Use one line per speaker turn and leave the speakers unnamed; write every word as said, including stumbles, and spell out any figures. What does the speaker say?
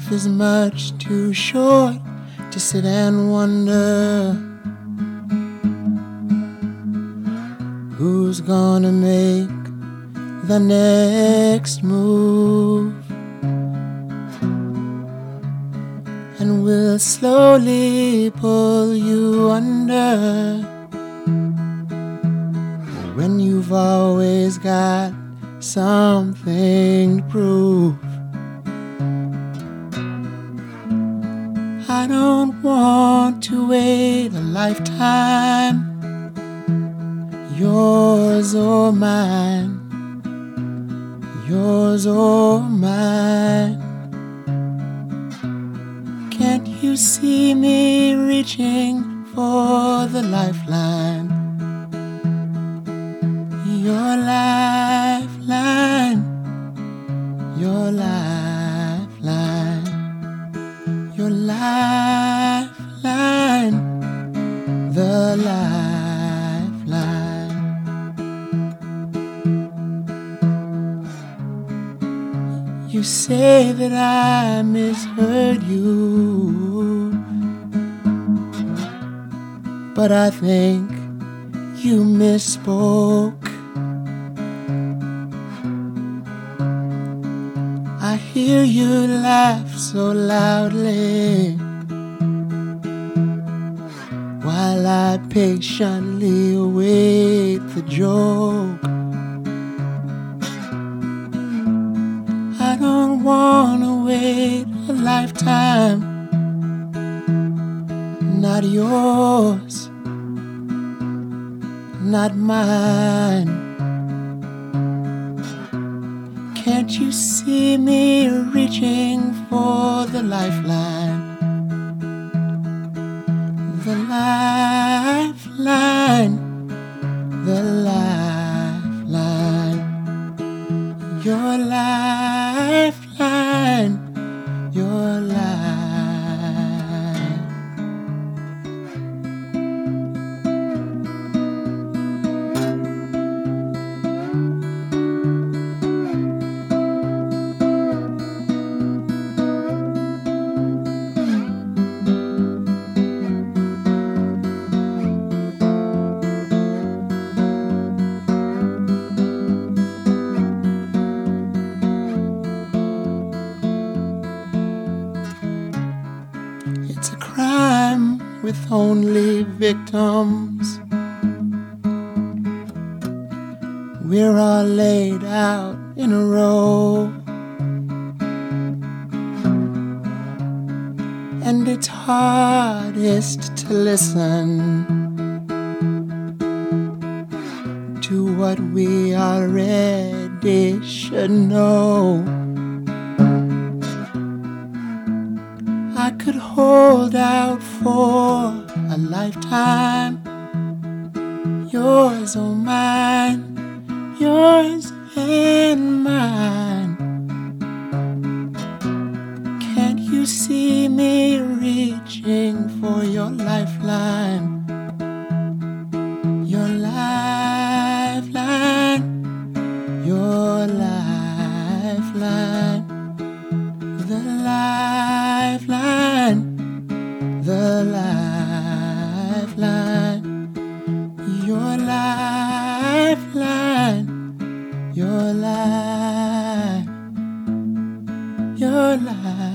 Life is much too short to sit and wonder who's gonna make the next move, and we'll slowly pull you under when you've always got something to prove. I don't want to wait a lifetime, yours or mine, yours or mine. Can't you see me reaching for the lifeline? Your lifeline, your lifeline, your lifeline, the lifeline. You say that I misheard you, but I think you misspoke. I hear you laugh so loudly while I patiently await the joke. I don't wanna wait a lifetime, not yours, not mine. Can't you see me reaching for the lifeline? The lifeline, the lifeline, your lifeline, your lifeline. It's a crime with only victims. We're all laid out in a row, and it's hardest to listen to what we already should know. I could hold out for a lifetime, yours or mine, yours and mine. Can't you see me reaching for your lifeline? Your lifeline, your lifeline, the lifeline, the lifeline, your lifeline, your life, your life.